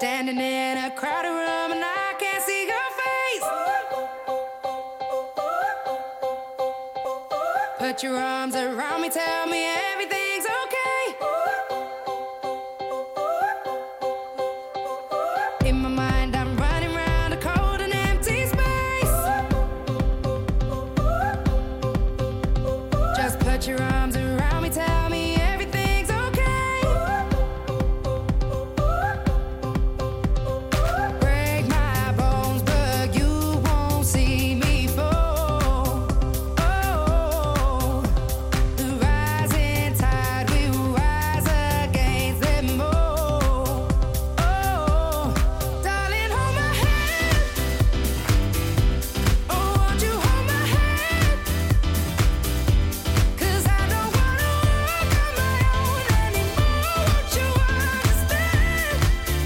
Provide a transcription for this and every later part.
standing in a crowded room and I can't see your face. Put your arms around me, tell me everything's okay. In my mind I'm running round a cold and empty space. Just put your arms around me, tell me everything's okay. Break my bones, but you won't see me fall. Oh, the rising tide will rise against them all. Oh, darling, hold my hand. Oh, won't you hold my hand? 'Cause I don't wanna walk on my own anymore. Won't you understand?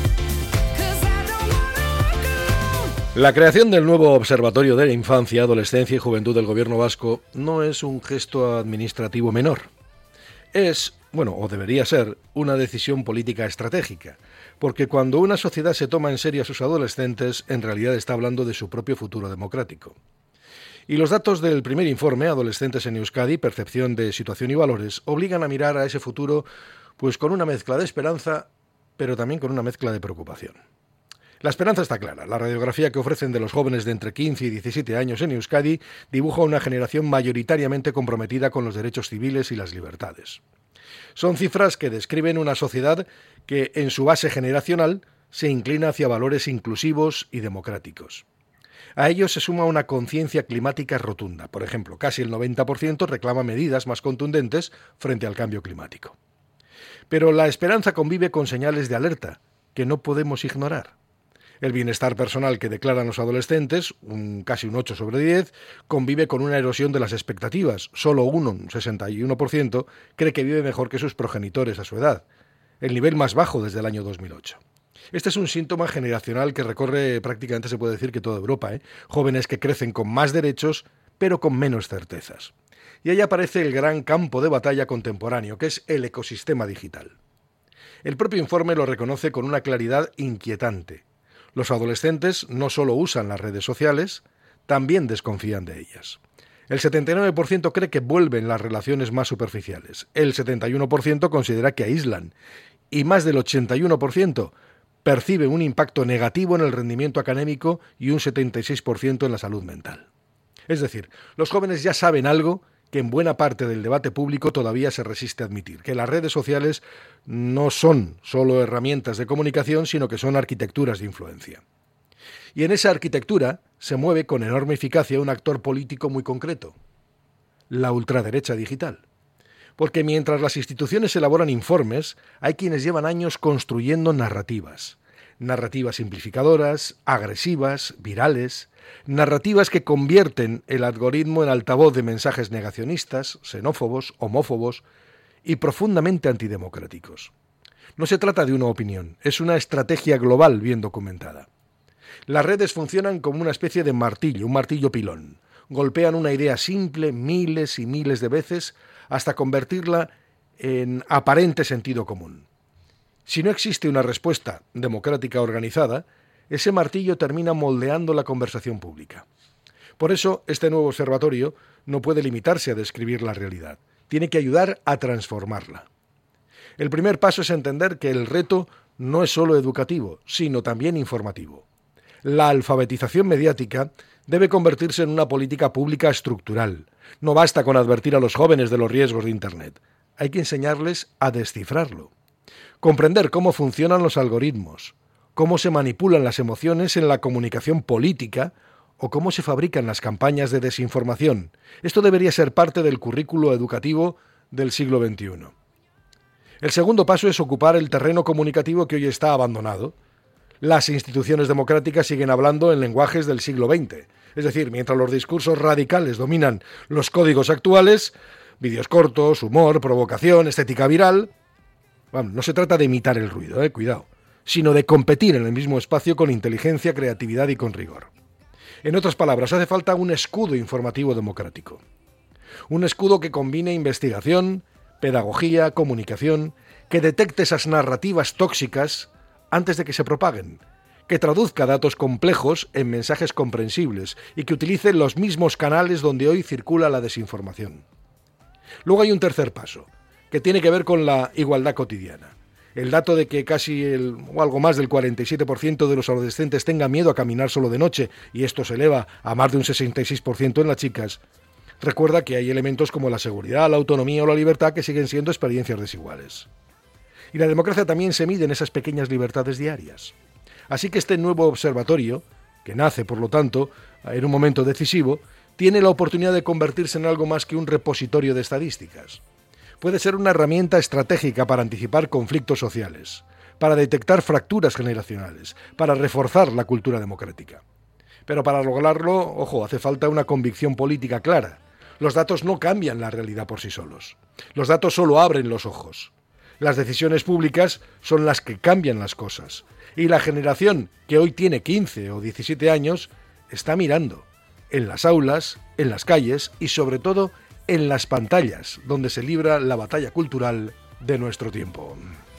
'Cause I don't wanna walk alone. La creación del nuevo Observatorio de la Infancia, Adolescencia y Juventud del Gobierno vasco no es un gesto administrativo menor. Es, o debería ser, una decisión política estratégica, porque cuando una sociedad se toma en serio a sus adolescentes, en realidad está hablando de su propio futuro democrático. Y los datos del primer informe, Adolescentes en Euskadi, Percepción de Situación y Valores, obligan a mirar a ese futuro pues con una mezcla de esperanza, pero también con una mezcla de preocupación. La esperanza está clara. La radiografía que ofrecen de los jóvenes de entre 15 y 17 años en Euskadi dibuja una generación mayoritariamente comprometida con los derechos civiles y las libertades. Son cifras que describen una sociedad que, en su base generacional, se inclina hacia valores inclusivos y democráticos. A ello se suma una conciencia climática rotunda. Por ejemplo, casi el 90% reclama medidas más contundentes frente al cambio climático. Pero la esperanza convive con señales de alerta que no podemos ignorar. El bienestar personal que declaran los adolescentes, casi un 8 sobre 10, convive con una erosión de las expectativas. Solo un 61%, cree que vive mejor que sus progenitores a su edad, el nivel más bajo desde el año 2008. Este es un síntoma generacional que recorre prácticamente, se puede decir, que toda Europa. Jóvenes que crecen con más derechos, pero con menos certezas. Y ahí aparece el gran campo de batalla contemporáneo, que es el ecosistema digital. El propio informe lo reconoce con una claridad inquietante. Los adolescentes no solo usan las redes sociales, también desconfían de ellas. El 79% cree que vuelven las relaciones más superficiales. El 71% considera que aíslan. Y más del 81% percibe un impacto negativo en el rendimiento académico y un 76% en la salud mental. Es decir, los jóvenes ya saben algo que en buena parte del debate público todavía se resiste a admitir, que las redes sociales no son solo herramientas de comunicación, sino que son arquitecturas de influencia. Y en esa arquitectura se mueve con enorme eficacia un actor político muy concreto, la ultraderecha digital. Porque mientras las instituciones elaboran informes, hay quienes llevan años construyendo narrativas simplificadoras, agresivas, virales, narrativas que convierten el algoritmo en altavoz de mensajes negacionistas, xenófobos, homófobos y profundamente antidemocráticos. No se trata de una opinión, es una estrategia global bien documentada. Las redes funcionan como una especie de martillo, un martillo pilón. Golpean una idea simple miles y miles de veces hasta convertirla en aparente sentido común. Si no existe una respuesta democrática organizada, ese martillo termina moldeando la conversación pública. Por eso, este nuevo observatorio no puede limitarse a describir la realidad. Tiene que ayudar a transformarla. El primer paso es entender que el reto no es solo educativo, sino también informativo. La alfabetización mediática debe convertirse en una política pública estructural. No basta con advertir a los jóvenes de los riesgos de Internet. Hay que enseñarles a descifrarlo. Comprender cómo funcionan los algoritmos, cómo se manipulan las emociones en la comunicación política o cómo se fabrican las campañas de desinformación. Esto debería ser parte del currículo educativo del siglo XXI. El segundo paso es ocupar el terreno comunicativo que hoy está abandonado. Las instituciones democráticas siguen hablando en lenguajes del siglo XX. Es decir, mientras los discursos radicales dominan los códigos actuales, vídeos cortos, humor, provocación, estética viral. No se trata de imitar el ruido, cuidado, sino de competir en el mismo espacio con inteligencia, creatividad y con rigor. En otras palabras, hace falta un escudo informativo democrático. Un escudo que combine investigación, pedagogía, comunicación, que detecte esas narrativas tóxicas, antes de que se propaguen, que traduzca datos complejos en mensajes comprensibles y que utilice los mismos canales donde hoy circula la desinformación. Luego hay un tercer paso, que tiene que ver con la igualdad cotidiana. El dato de que o algo más del 47% de los adolescentes tenga miedo a caminar solo de noche, y esto se eleva a más de un 66% en las chicas, recuerda que hay elementos como la seguridad, la autonomía o la libertad que siguen siendo experiencias desiguales. Y la democracia también se mide en esas pequeñas libertades diarias. Así que este nuevo observatorio, que nace, por lo tanto, en un momento decisivo, tiene la oportunidad de convertirse en algo más que un repositorio de estadísticas. Puede ser una herramienta estratégica para anticipar conflictos sociales, para detectar fracturas generacionales, para reforzar la cultura democrática. Pero para lograrlo, ojo, hace falta una convicción política clara. Los datos no cambian la realidad por sí solos. Los datos solo abren los ojos. Las decisiones públicas son las que cambian las cosas. Y la generación que hoy tiene 15 o 17 años está mirando en las aulas, en las calles y sobre todo en las pantallas, donde se libra la batalla cultural de nuestro tiempo.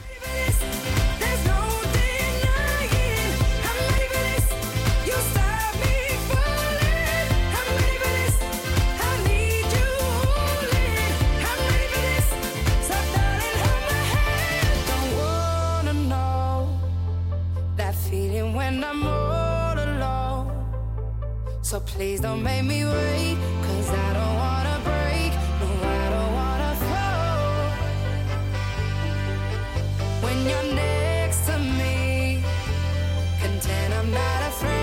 So please don't make me wait, 'cause I don't wanna break, no, I don't wanna fall. When you're next to me, content I'm not afraid.